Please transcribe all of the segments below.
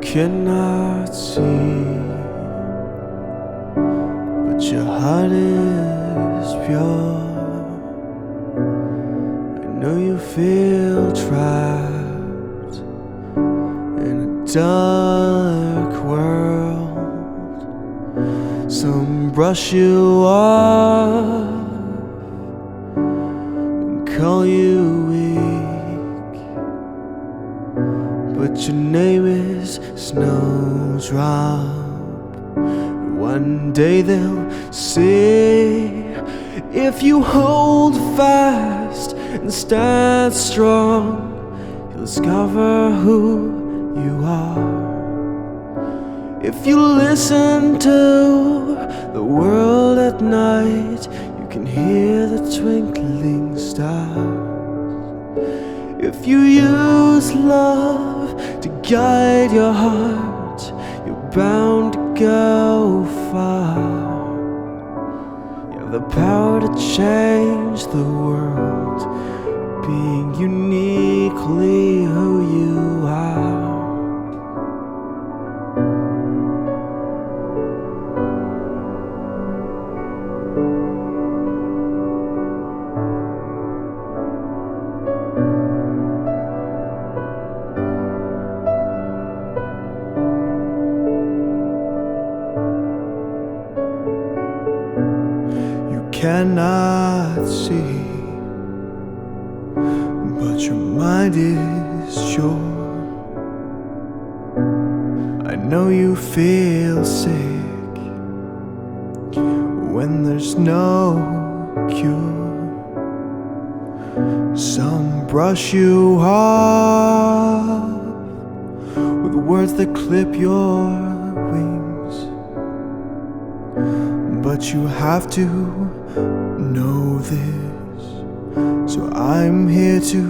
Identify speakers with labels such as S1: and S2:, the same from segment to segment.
S1: cannot see, but your heart is pure. I know you feel trapped in a dark world. Some brush you off and call you weak, but your name is Snowdrop. One day they'll see, if you hold fast and stand strong, you'll discover who you are. If you listen to the world at night, you can hear the twinkling stars. If you use love to guide your heart, you're bound to go far. You have the power to change the world, being uniquely who you are. Cannot see, but your mind is sure. I know you feel sick when there's no cure. Some brush you off with words that clip your wings, but you have to know this, so I'm here to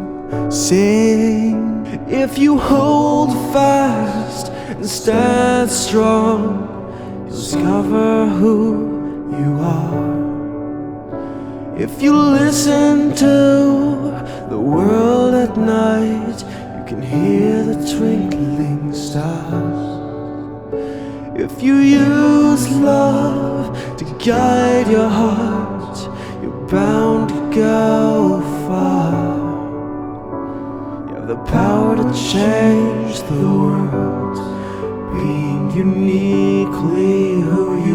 S1: sing. If you hold fast and stand strong, you'll discover who you are. If you listen to the world at night, you can hear the twinkling stars. If you use love to guide your heart, you're bound to go far. You have the power to change the world, being uniquely who you are.